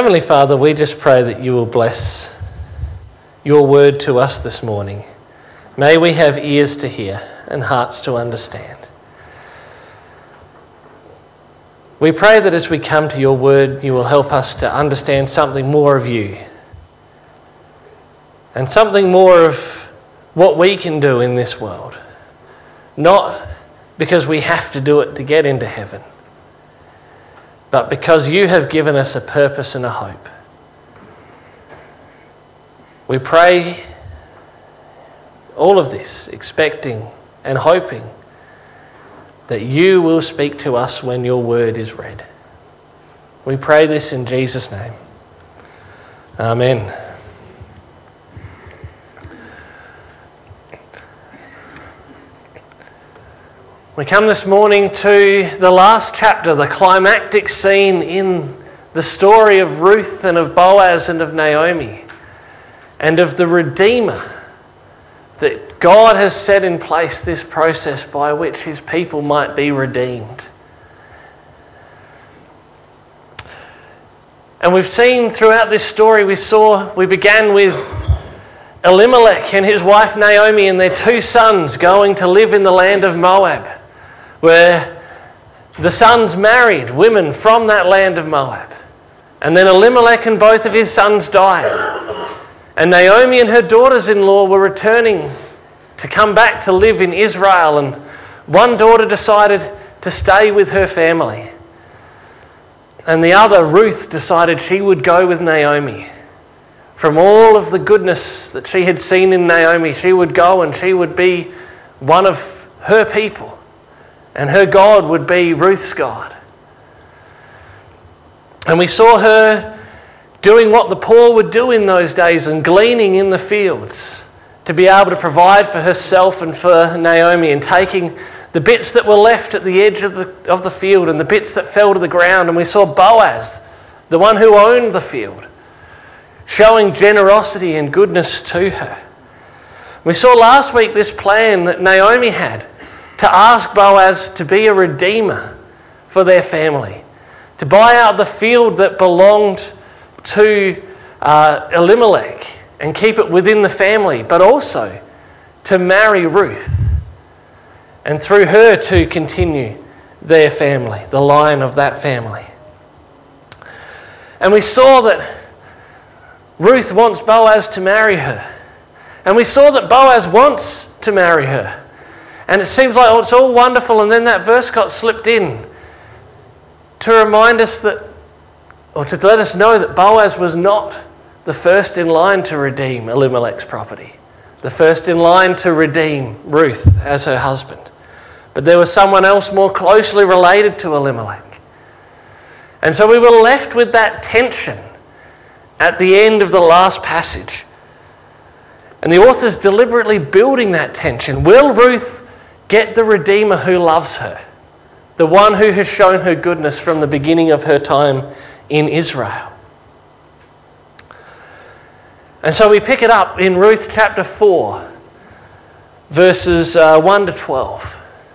Heavenly Father, we just pray that you will bless your word to us this morning. May we have ears to hear and hearts to understand. We pray that as we come to your word, you will help us to understand something more of you and something more of what we can do in this world. Not because we have to do it to get into heaven, but because you have given us a purpose and a hope. We pray all of this, expecting and hoping that you will speak to us when your word is read. We pray this in Jesus' name. Amen. We come this morning to the last chapter, the climactic scene in the story of Ruth and of Boaz and of Naomi and of the Redeemer, that God has set in place this process by which his people might be redeemed. And we've seen throughout this story, we began with Elimelech and his wife Naomi and their two sons going to live in the land of Moab, where the sons married women from that land of Moab. And then Elimelech and both of his sons died. And Naomi and her daughters-in-law were returning to come back to live in Israel, and one daughter decided to stay with her family. And the other, Ruth, decided she would go with Naomi. From all of the goodness that she had seen in Naomi, she would go and she would be one of her people. And her God would be Ruth's God. And we saw her doing what the poor would do in those days and gleaning in the fields to be able to provide for herself and for Naomi, and taking the bits that were left at the edge of the field and the bits that fell to the ground. And we saw Boaz, the one who owned the field, showing generosity and goodness to her. We saw last week this plan that Naomi had to ask Boaz to be a redeemer for their family, to buy out the field that belonged to Elimelech and keep it within the family, but also to marry Ruth and through her to continue their family, the line of that family. And we saw that Ruth wants Boaz to marry her. And we saw that Boaz wants to marry her. And it seems like, it's all wonderful, and then that verse got slipped in to remind us that, or to let us know that Boaz was not the first in line to redeem Elimelech's property, the first in line to redeem Ruth as her husband. But there was someone else more closely related to Elimelech. And so we were left with that tension at the end of the last passage. And the author's deliberately building that tension. Will Ruth get the Redeemer who loves her, the one who has shown her goodness from the beginning of her time in Israel? And so we pick it up in Ruth chapter 4, verses 1 to 12.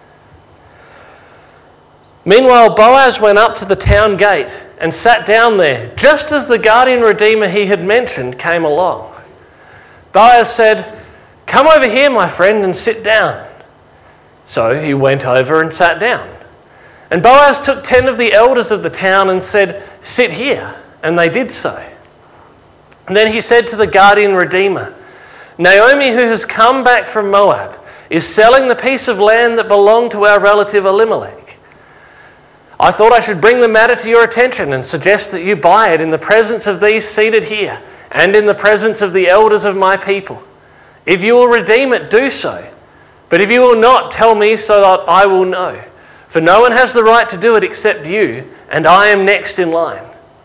Meanwhile, Boaz went up to the town gate and sat down there, just as the guardian redeemer he had mentioned came along. Boaz said, "Come over here, my friend, and sit down." So he went over and sat down. And Boaz took 10 of the elders of the town and said, "Sit here." And they did so. And then he said to the guardian redeemer, "Naomi, who has come back from Moab, is selling the piece of land that belonged to our relative Elimelech. I thought I should bring the matter to your attention and suggest that you buy it in the presence of these seated here and in the presence of the elders of my people. If you will redeem it, do so. But if you will not, tell me so that I will know. For no one has the right to do it except you, and I am next in line."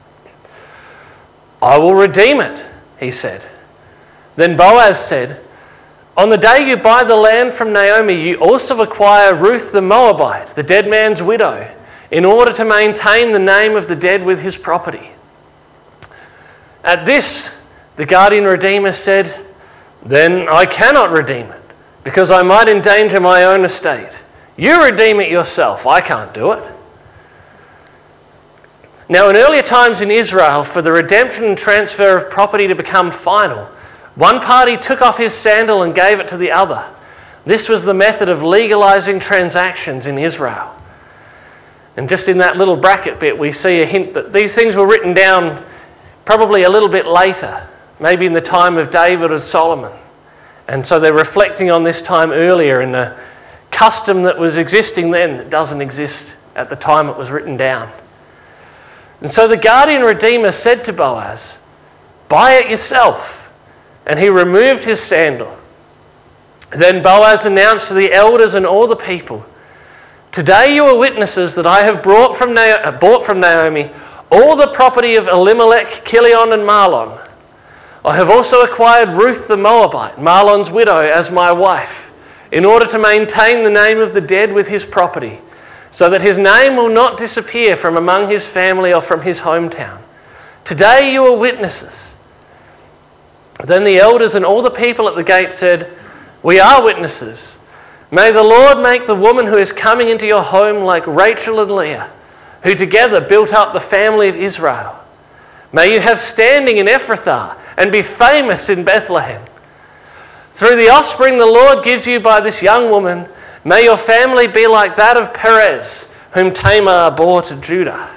"I will redeem it," he said. Then Boaz said, "On the day you buy the land from Naomi, you also acquire Ruth the Moabite, the dead man's widow, in order to maintain the name of the dead with his property." At this, the guardian redeemer said, "Then I cannot redeem it, because I might endanger my own estate. You redeem it yourself. I can't do it." Now, in earlier times in Israel, for the redemption and transfer of property to become final, one party took off his sandal and gave it to the other. This was the method of legalizing transactions in Israel. And just in that little bracket bit, we see a hint that these things were written down probably a little bit later, maybe in the time of David or Solomon. And so they're reflecting on this time earlier in a custom that was existing then that doesn't exist at the time it was written down. And so the guardian redeemer said to Boaz, "Buy it yourself." And he removed his sandal. Then Boaz announced to the elders and all the people, "Today you are witnesses that I have bought from Naomi all the property of Elimelech, Chilion and Mahlon. I have also acquired Ruth the Moabite, Mahlon's widow, as my wife, in order to maintain the name of the dead with his property, so that his name will not disappear from among his family or from his hometown. Today you are witnesses." Then the elders and all the people at the gate said, "We are witnesses. May the Lord make the woman who is coming into your home like Rachel and Leah, who together built up the family of Israel. May you have standing in Ephrathah and be famous in Bethlehem. Through the offspring the Lord gives you by this young woman, may your family be like that of Perez, whom Tamar bore to Judah."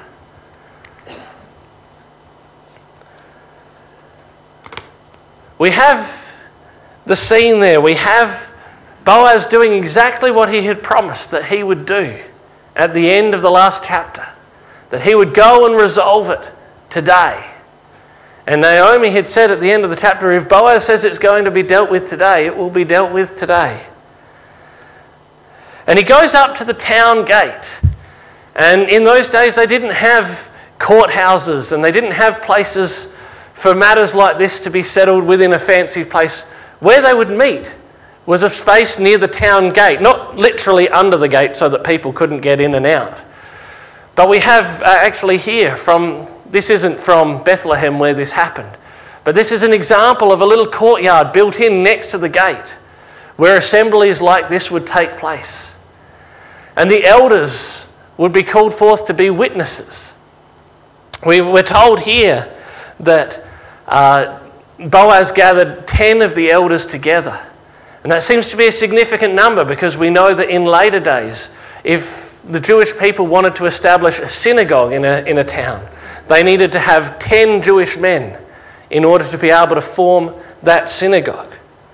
We have the scene there. We have Boaz doing exactly what he had promised that he would do at the end of the last chapter, that he would go and resolve it today. And Naomi had said at the end of the chapter, if Boaz says it's going to be dealt with today, it will be dealt with today. And he goes up to the town gate. And in those days they didn't have courthouses and they didn't have places for matters like this to be settled within a fancy place. Where they would meet was a space near the town gate, not literally under the gate so that people couldn't get in and out. But we have actually here this isn't from Bethlehem where this happened, but this is an example of a little courtyard built in next to the gate where assemblies like this would take place. And the elders would be called forth to be witnesses. We're told here that Boaz gathered 10 of the elders together. And that seems to be a significant number because we know that in later days, if the Jewish people wanted to establish a synagogue in a town, they needed to have 10 Jewish men in order to be able to form that synagogue.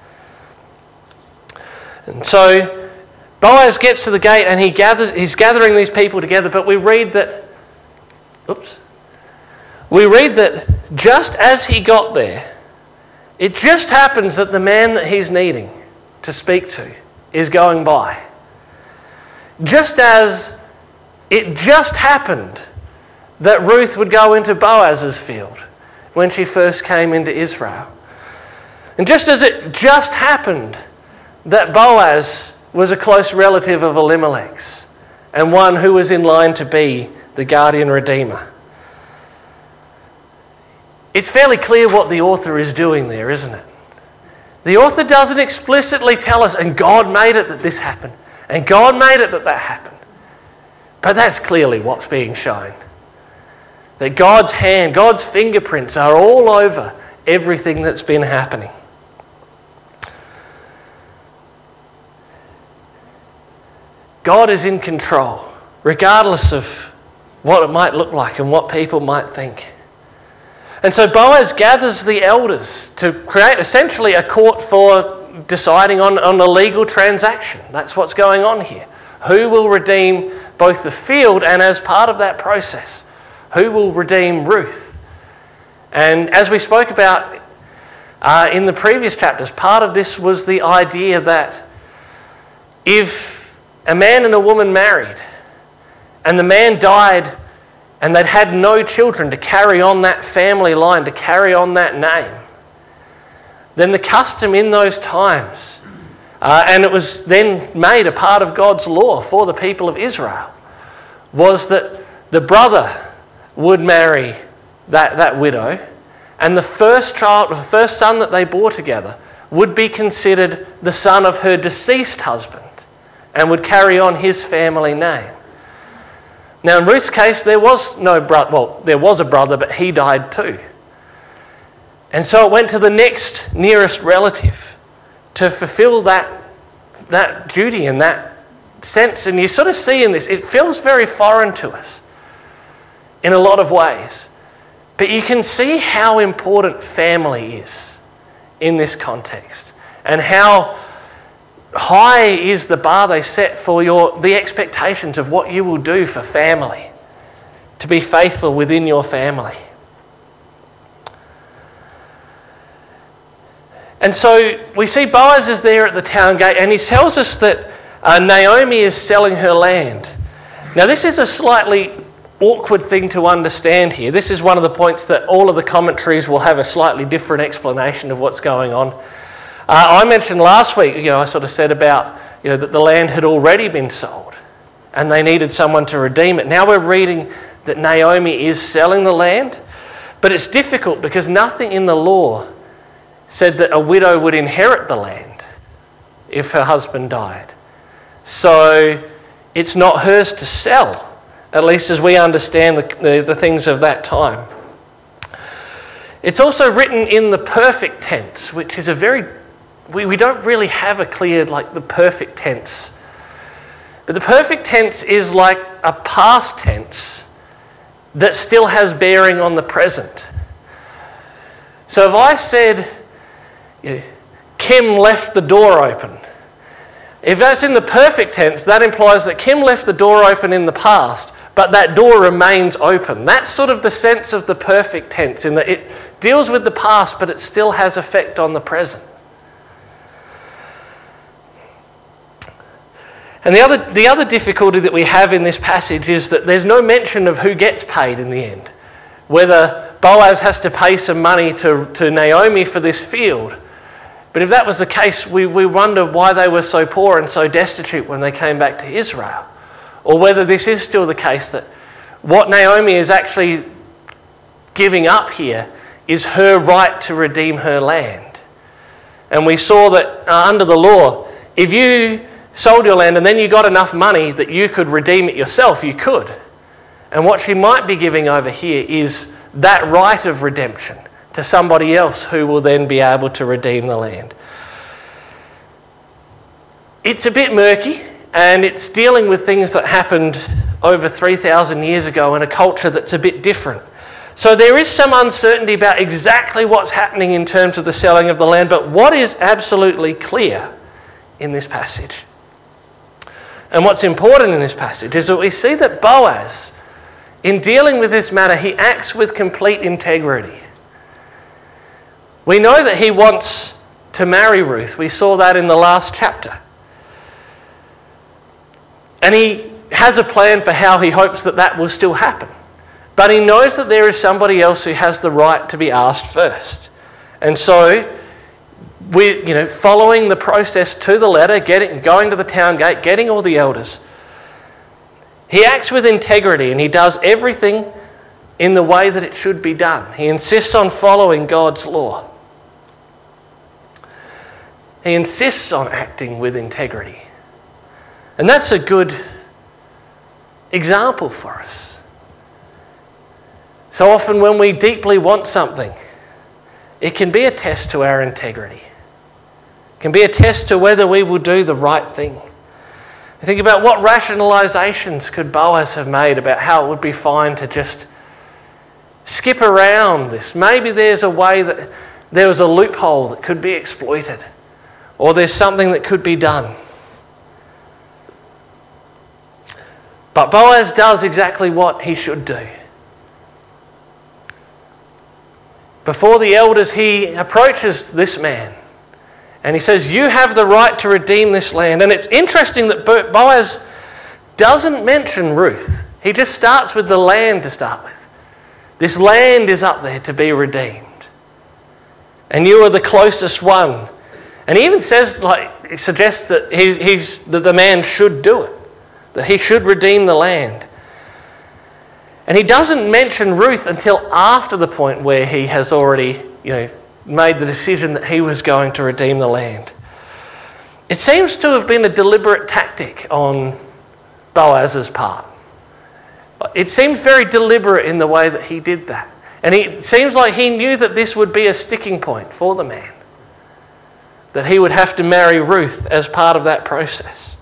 And so Boaz gets to the gate and he's gathering these people together, but we read that just as he got there, it just happens that the man that he's needing to speak to is going by. Just as it just happened that Ruth would go into Boaz's field when she first came into Israel. And just as it just happened that Boaz was a close relative of Elimelech's and one who was in line to be the guardian redeemer. It's fairly clear what the author is doing there, isn't it? The author doesn't explicitly tell us, and God made it that this happened, and God made it that that happened. But that's clearly what's being shown. That God's hand, God's fingerprints are all over everything that's been happening. God is in control, regardless of what it might look like and what people might think. And so Boaz gathers the elders to create essentially a court for deciding on a legal transaction. That's what's going on here. Who will redeem both the field and as part of that process, who will redeem Ruth? And as we spoke about in the previous chapters, part of this was the idea that if a man and a woman married and the man died and they'd had no children to carry on that family line, to carry on that name, then the custom in those times, and it was then made a part of God's law for the people of Israel, was that the brother would marry that widow, and the first child, the first son that they bore together would be considered the son of her deceased husband and would carry on his family name. Now in Ruth's case, there was no brother. Well, there was a brother, but he died too. And so it went to the next nearest relative to fulfill that duty and that sense. And you sort of see in this, it feels very foreign to us in a lot of ways. But you can see how important family is in this context, and how high is the bar they set for the expectations of what you will do for family, to be faithful within your family. And so we see Boaz is there at the town gate, and he tells us that Naomi is selling her land. Now this is a slightly awkward thing to understand here. This is one of the points that all of the commentaries will have a slightly different explanation of what's going on. I mentioned last week, I sort of said about, that the land had already been sold and they needed someone to redeem it. Now we're reading that Naomi is selling the land, but it's difficult because nothing in the law said that a widow would inherit the land if her husband died. So it's not hers to sell, at least as we understand the things of that time. It's also written in the perfect tense, which is we don't really have a clear, the perfect tense. But the perfect tense is like a past tense that still has bearing on the present. So if I said, Kim left the door open, if that's in the perfect tense, that implies that Kim left the door open in the past, but that door remains open. That's sort of the sense of the perfect tense, in that it deals with the past, but it still has effect on the present. And the other difficulty that we have in this passage is that there's no mention of who gets paid in the end. Whether Boaz has to pay some money to Naomi for this field. But if that was the case, we wonder why they were so poor and so destitute when they came back to Israel. Or whether this is still the case, that what Naomi is actually giving up here is her right to redeem her land. And we saw that under the law, if you sold your land and then you got enough money that you could redeem it yourself, you could. And what she might be giving over here is that right of redemption to somebody else who will then be able to redeem the land. It's a bit murky, and it's dealing with things that happened over 3,000 years ago in a culture that's a bit different. So there is some uncertainty about exactly what's happening in terms of the selling of the land, but what is absolutely clear in this passage, and what's important in this passage, is that we see that Boaz, in dealing with this matter, he acts with complete integrity. We know that he wants to marry Ruth. We saw that in the last chapter. And he has a plan for how he hopes that will still happen. But he knows that there is somebody else who has the right to be asked first. And so, following the process to the letter, going to the town gate, getting all the elders, he acts with integrity and he does everything in the way that it should be done. He insists on following God's law. He insists on acting with integrity. And that's a good example for us. So often when we deeply want something, it can be a test to our integrity. It can be a test to whether we will do the right thing. Think about what rationalizations could Boaz have made about how it would be fine to just skip around this. Maybe there's a way that there was a loophole that could be exploited, or there's something that could be done. But Boaz does exactly what he should do. Before the elders, he approaches this man and he says, "You have the right to redeem this land." And it's interesting that Boaz doesn't mention Ruth. He just starts with the land to start with. This land is up there to be redeemed. And you are the closest one. And he even says, he suggests that that the man should do it, that he should redeem the land. And he doesn't mention Ruth until after the point where he has already, made the decision that he was going to redeem the land. It seems to have been a deliberate tactic on Boaz's part. It seems very deliberate in the way that he did that. And it seems like he knew that this would be a sticking point for the man, that he would have to marry Ruth as part of that process.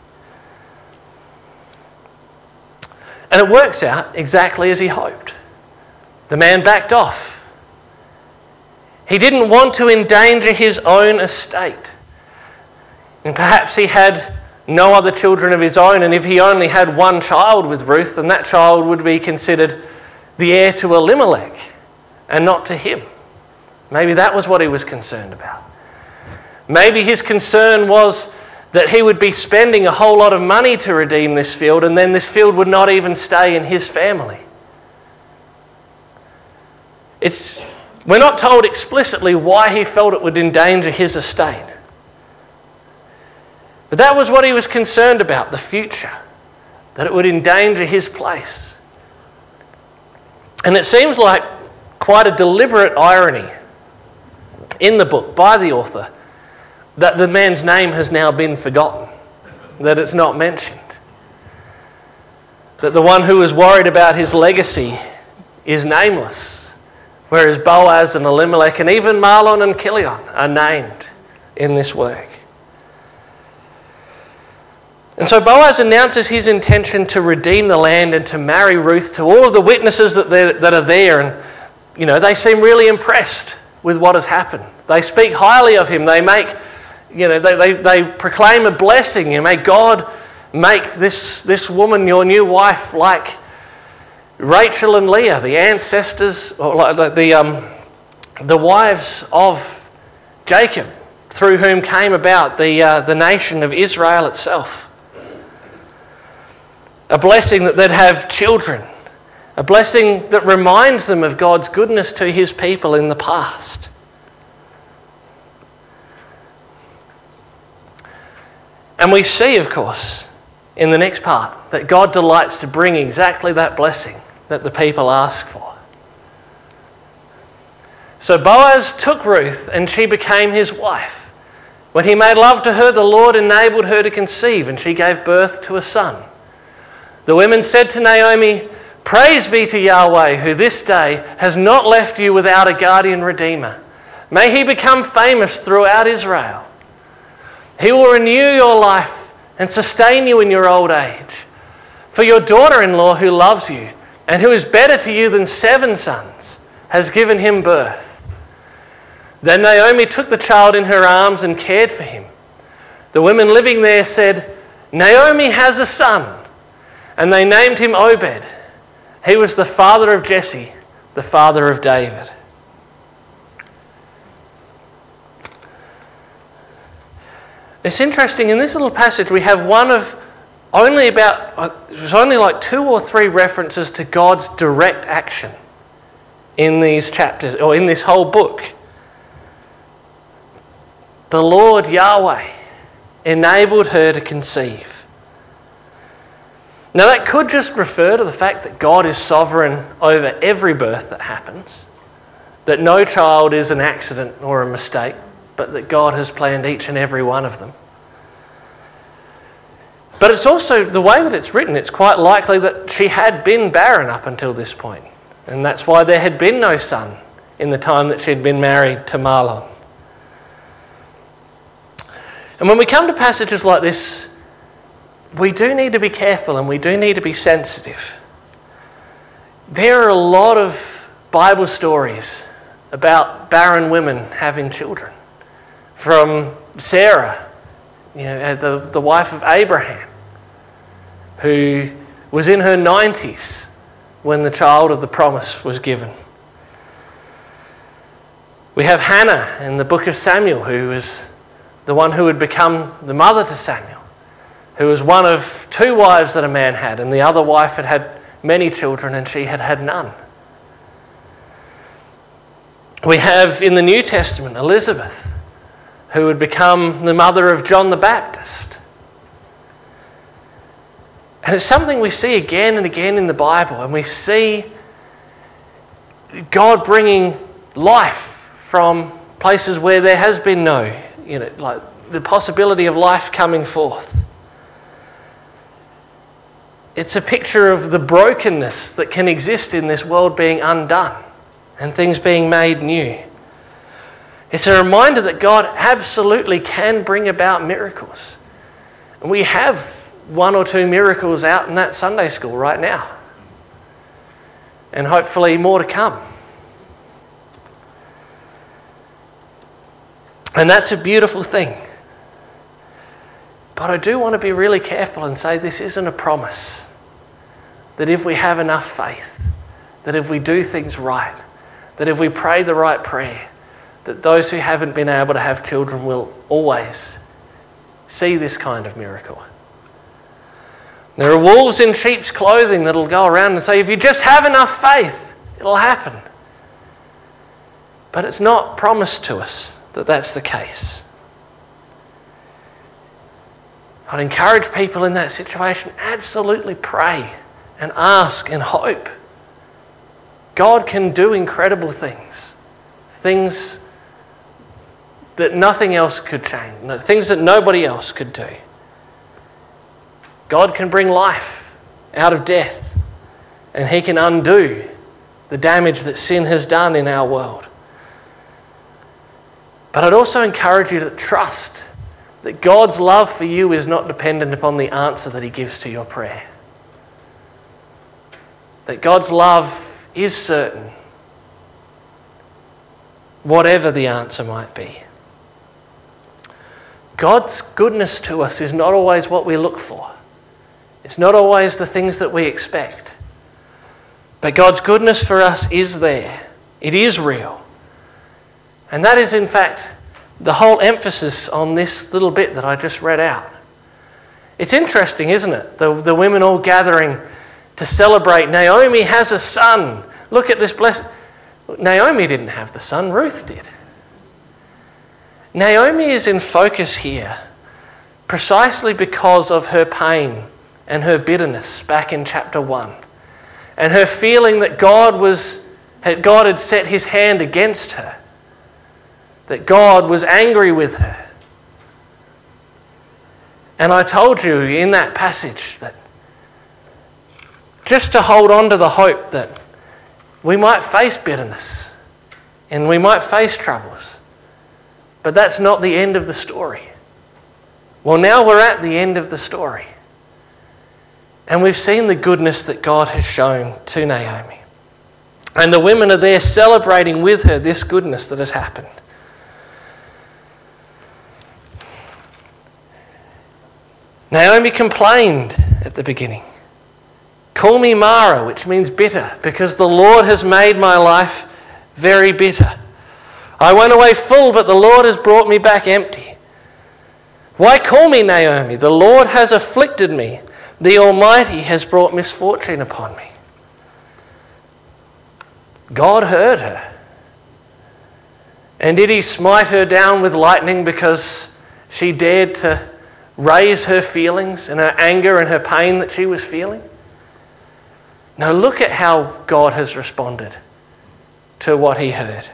And it works out exactly as he hoped. The man backed off. He didn't want to endanger his own estate. And perhaps he had no other children of his own, and if he only had one child with Ruth, then that child would be considered the heir to Elimelech and not to him. Maybe that was what he was concerned about. Maybe his concern was that he would be spending a whole lot of money to redeem this field, and then this field would not even stay in his family. We're not told explicitly why he felt it would endanger his estate. But that was what he was concerned about, the future, that it would endanger his place. And it seems like quite a deliberate irony in the book by the author that the man's name has now been forgotten, that it's not mentioned. That the one who was worried about his legacy is nameless, whereas Boaz and Elimelech and even Mahlon and Chilion are named in this work. And so Boaz announces his intention to redeem the land and to marry Ruth to all of the witnesses that are there. And, they seem really impressed with what has happened. They speak highly of him. They they proclaim a blessing. May God make this woman your new wife like Rachel and Leah, the ancestors, or like the wives of Jacob, through whom came about the nation of Israel itself. A blessing that they'd have children. A blessing that reminds them of God's goodness to his people in the past. And we see, of course, in the next part, that God delights to bring exactly that blessing that the people ask for. So Boaz took Ruth and she became his wife. When he made love to her, the Lord enabled her to conceive, and she gave birth to a son. The women said to Naomi, "Praise be to Yahweh, who this day has not left you without a guardian redeemer. May he become famous throughout Israel. He will renew your life and sustain you in your old age. For your daughter-in-law who loves you and who is better to you than 7 sons has given him birth." Then Naomi took the child in her arms and cared for him. The women living there said, "Naomi has a son." And they named him Obed. He was the father of Jesse, the father of David. It's interesting, in this little passage we have one of only like 2 or 3 references to God's direct action in these chapters, or in this whole book. The Lord Yahweh enabled her to conceive. Now that could just refer to the fact that God is sovereign over every birth that happens, that no child is an accident or a mistake, but that God has planned each and every one of them. But it's also, the way that it's written, it's quite likely that she had been barren up until this point, and that's why there had been no son in the time that she had been married to Mahlon. And when we come to passages like this, we do need to be careful and we do need to be sensitive. There are a lot of Bible stories about barren women having children. From Sarah, the wife of Abraham, who was in her 90s when the child of the promise was given. We have Hannah in the book of Samuel, who was the one who would become the mother to Samuel, who was one of 2 wives that a man had, and the other wife had had many children and she had had none. We have in the New Testament Elizabeth, who would become the mother of John the Baptist. And it's something we see again and again in the Bible, and we see God bringing life from places where there has been no, like the possibility of life coming forth. It's a picture of the brokenness that can exist in this world being undone and things being made new. It's a reminder that God absolutely can bring about miracles. And we have 1 or 2 miracles out in that Sunday school right now. And hopefully more to come. And that's a beautiful thing. But I do want to be really careful and say this isn't a promise. That if we have enough faith, that if we do things right, that if we pray the right prayer, that those who haven't been able to have children will always see this kind of miracle. There are wolves in sheep's clothing that'll go around and say, if you just have enough faith, it'll happen. But it's not promised to us that that's the case. I'd encourage people in that situation, absolutely pray and ask and hope. God can do incredible things. Things that nothing else could change. Things that nobody else could do. God can bring life out of death. And He can undo the damage that sin has done in our world. But I'd also encourage you to trust that God's love for you is not dependent upon the answer that He gives to your prayer. That God's love is certain, whatever the answer might be. God's goodness to us is not always what we look for. It's not always the things that we expect. But God's goodness for us is there. It is real. And that is, in fact, the whole emphasis on this little bit that I just read out. It's interesting, isn't it? The women all gathering to celebrate. Naomi has a son. Look at this blessing. Naomi didn't have the son, Ruth did. Naomi is in focus here precisely because of her pain and her bitterness back in chapter 1. And her feeling that God had set His hand against her. That God was angry with her. And I told you in that passage that just to hold on to the hope that we might face bitterness and we might face troubles. But that's not the end of the story. Well, now we're at the end of the story. And we've seen the goodness that God has shown to Naomi. And the women are there celebrating with her this goodness that has happened. Naomi complained at the beginning. Call me Mara, which means bitter, because the Lord has made my life very bitter. I went away full, but the Lord has brought me back empty. Why call me Naomi? The Lord has afflicted me. The Almighty has brought misfortune upon me. God heard her. And did He smite her down with lightning because she dared to raise her feelings and her anger and her pain that she was feeling? No, look at how God has responded to what He heard.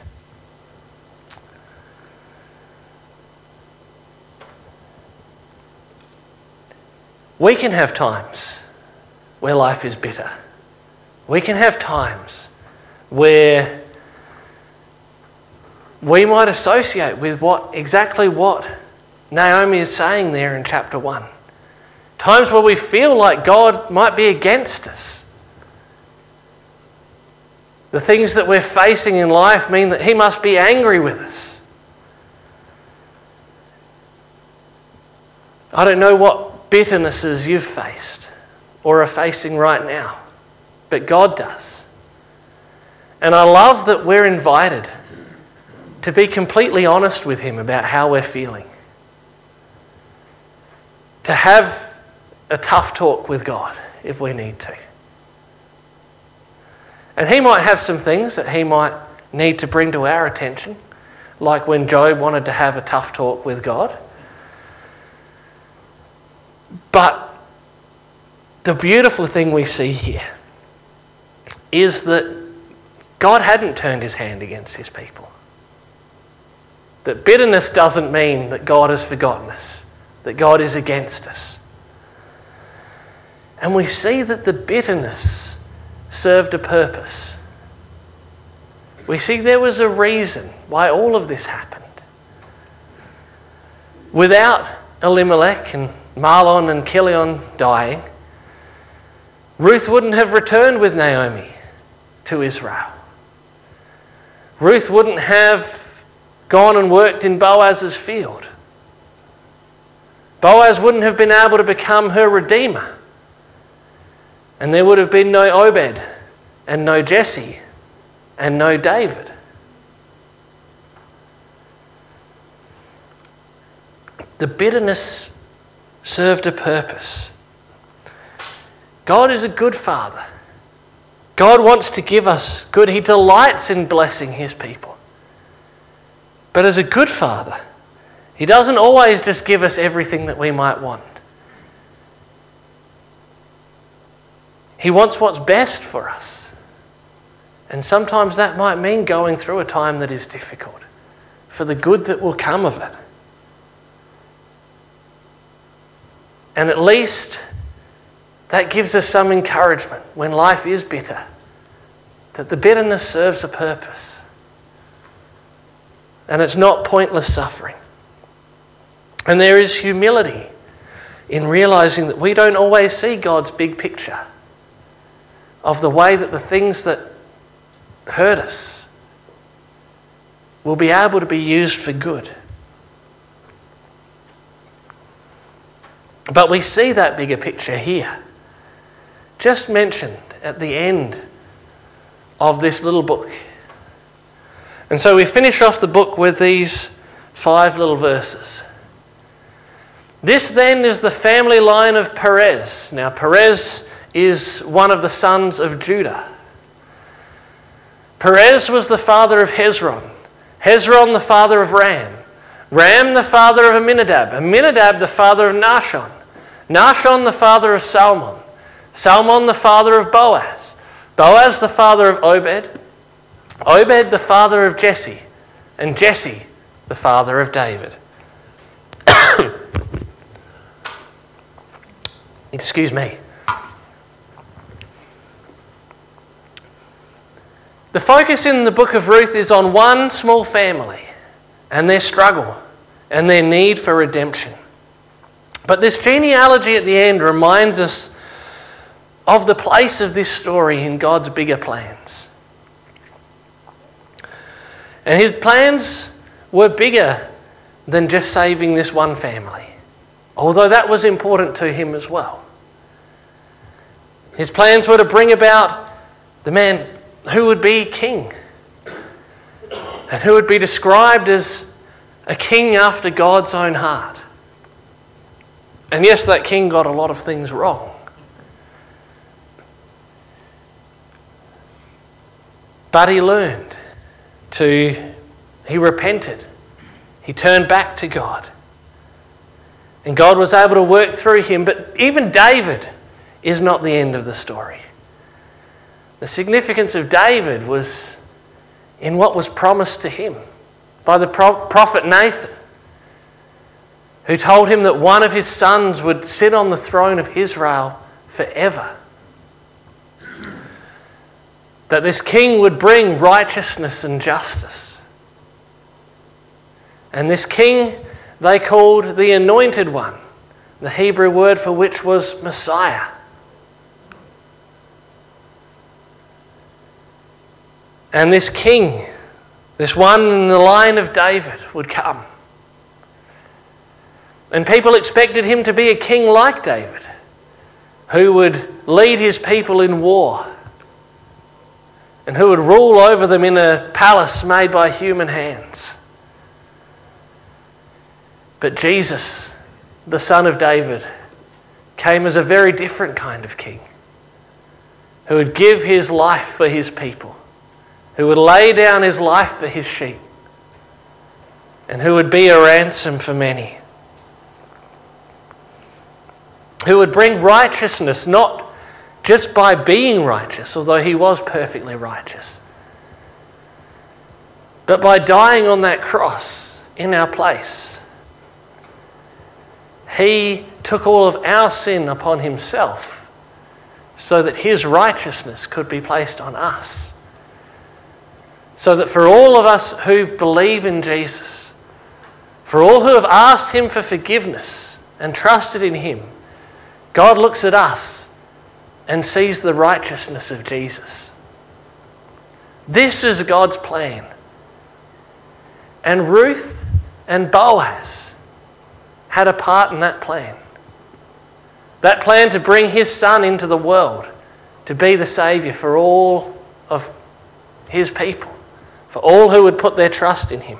We can have times where life is bitter. We can have times where we might associate with exactly what Naomi is saying there in chapter 1. Times where we feel like God might be against us. The things that we're facing in life mean that He must be angry with us. I don't know what bitternesses you've faced or are facing right now, but God does. And I love that we're invited to be completely honest with Him about how we're feeling. To have a tough talk with God if we need to. And He might have some things that He might need to bring to our attention, like when Job wanted to have a tough talk with God. But the beautiful thing we see here is that God hadn't turned His hand against His people. That bitterness doesn't mean that God has forgotten us, that God is against us. And we see that the bitterness served a purpose. We see there was a reason why all of this happened. Without Elimelech and Mahlon and Chilion dying, Ruth wouldn't have returned with Naomi to Israel. Ruth wouldn't have gone and worked in Boaz's field. Boaz wouldn't have been able to become her redeemer. And there would have been no Obed and no Jesse and no David. The bitterness served a purpose. God is a good Father. God wants to give us good. He delights in blessing His people. But as a good Father, He doesn't always just give us everything that we might want. He wants what's best for us. And sometimes that might mean going through a time that is difficult for the good that will come of it. And at least that gives us some encouragement when life is bitter, that the bitterness serves a purpose. And it's not pointless suffering. And there is humility in realizing that we don't always see God's big picture of the way that the things that hurt us will be able to be used for good. But we see that bigger picture here, just mentioned at the end of this little book. And so we finish off the book with these 5 little verses. This then is the family line of Perez. Now Perez is one of the sons of Judah. Perez was the father of Hezron. Hezron the father of Ram. Ram the father of Amminadab. Amminadab the father of Nahshon. Nahshon the father of Salmon. Salmon the father of Boaz. Boaz the father of Obed. Obed the father of Jesse. And Jesse the father of David. Excuse me. The focus in the book of Ruth is on one small family and their struggle and their need for redemption. But this genealogy at the end reminds us of the place of this story in God's bigger plans. And His plans were bigger than just saving this one family, although that was important to Him as well. His plans were to bring about the man who would be king and who would be described as a king after God's own heart. And yes, that king got a lot of things wrong. But he learned he repented. He turned back to God. And God was able to work through him. But even David is not the end of the story. The significance of David was in what was promised to him by the prophet Nathan, who told him that one of his sons would sit on the throne of Israel forever. That this king would bring righteousness and justice. And this king they called the Anointed One, the Hebrew word for which was Messiah. And this king, this one in the line of David, would come. And people expected him to be a king like David, who would lead his people in war and who would rule over them in a palace made by human hands. But Jesus, the Son of David, came as a very different kind of king, who would give his life for his people, who would lay down his life for his sheep, and who would be a ransom for many. Who would bring righteousness, not just by being righteous, although he was perfectly righteous, but by dying on that cross in our place. He took all of our sin upon himself so that his righteousness could be placed on us. So that for all of us who believe in Jesus, for all who have asked him for forgiveness and trusted in him, God looks at us and sees the righteousness of Jesus. This is God's plan. And Ruth and Boaz had a part in that plan. That plan to bring his son into the world, to be the Saviour for all of his people, for all who would put their trust in him.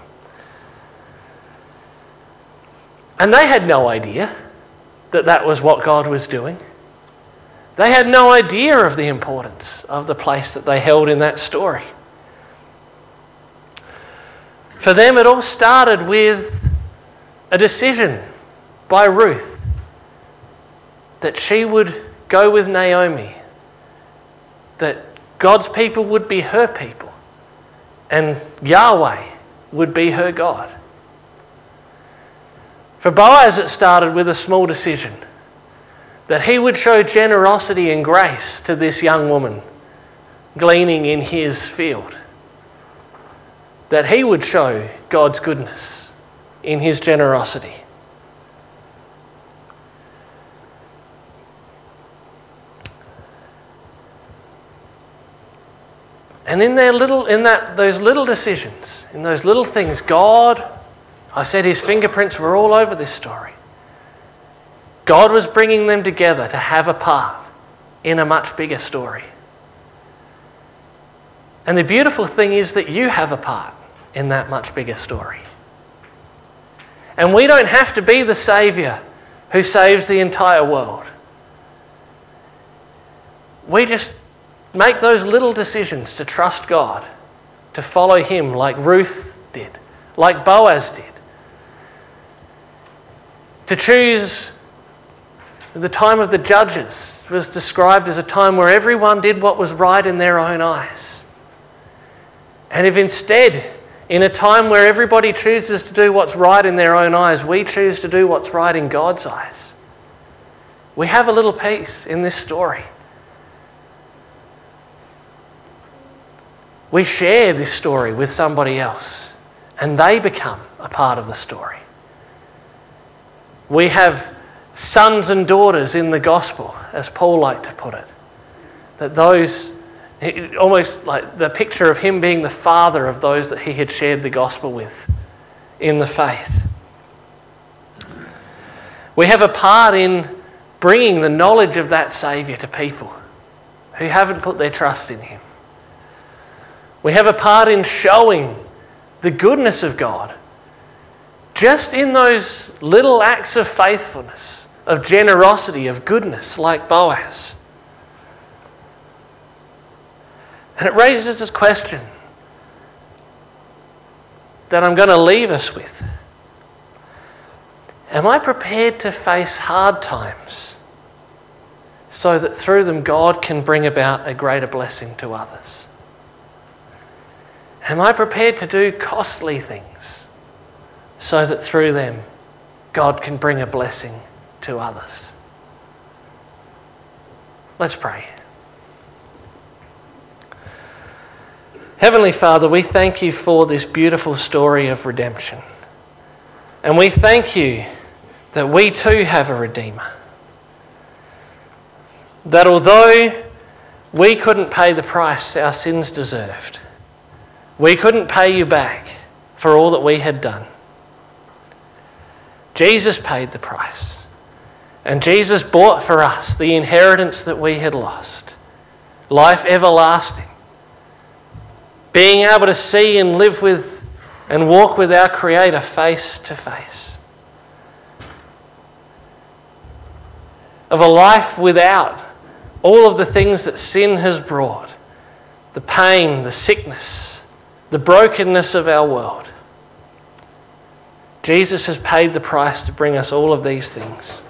And they had no idea that that was what God was doing. They had no idea of the importance of the place that they held in that story. For them, it all started with a decision by Ruth that she would go with Naomi, that God's people would be her people, and Yahweh would be her God. For Boaz, it started with a small decision that he would show generosity and grace to this young woman gleaning in his field, that he would show God's goodness in his generosity. And in those little decisions, in those little things, God, I said his fingerprints were all over this story. God was bringing them together to have a part in a much bigger story. And the beautiful thing is that you have a part in that much bigger story. And we don't have to be the Saviour who saves the entire world. We just make those little decisions to trust God, to follow him like Ruth did, like Boaz did. To choose the time of the judges was described as a time where everyone did what was right in their own eyes. And if instead, in a time where everybody chooses to do what's right in their own eyes, we choose to do what's right in God's eyes, we have a little piece in this story. We share this story with somebody else, and they become a part of the story. We have sons and daughters in the gospel, as Paul liked to put it. That those, almost like the picture of him being the father of those that he had shared the gospel with in the faith. We have a part in bringing the knowledge of that Saviour to people who haven't put their trust in him. We have a part in showing the goodness of God just in those little acts of faithfulness, of generosity, of goodness, like Boaz. And it raises this question that I'm going to leave us with. Am I prepared to face hard times so that through them God can bring about a greater blessing to others? Am I prepared to do costly things so that through them God can bring a blessing to others? Let's pray. Heavenly Father, we thank you for this beautiful story of redemption. And we thank you that we too have a Redeemer. That although we couldn't pay the price our sins deserved, we couldn't pay you back for all that we had done, Jesus paid the price. And Jesus bought for us the inheritance that we had lost, life everlasting, being able to see and live with and walk with our Creator face to face. Of a life without all of the things that sin has brought, the pain, the sickness, the brokenness of our world. Jesus has paid the price to bring us all of these things.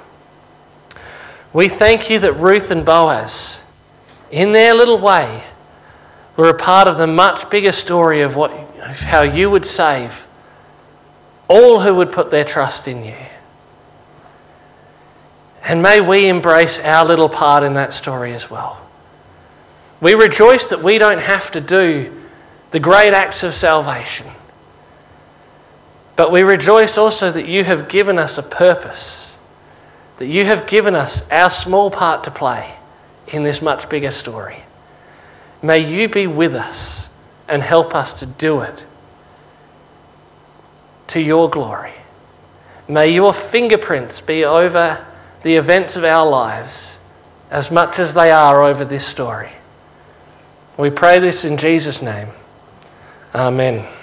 We thank you that Ruth and Boaz, in their little way, were a part of the much bigger story of how you would save all who would put their trust in you. And may we embrace our little part in that story as well. We rejoice that we don't have to do the great acts of salvation. But we rejoice also that you have given us a purpose, that you have given us our small part to play in this much bigger story. May you be with us and help us to do it to your glory. May your fingerprints be over the events of our lives as much as they are over this story. We pray this in Jesus' name. Amen.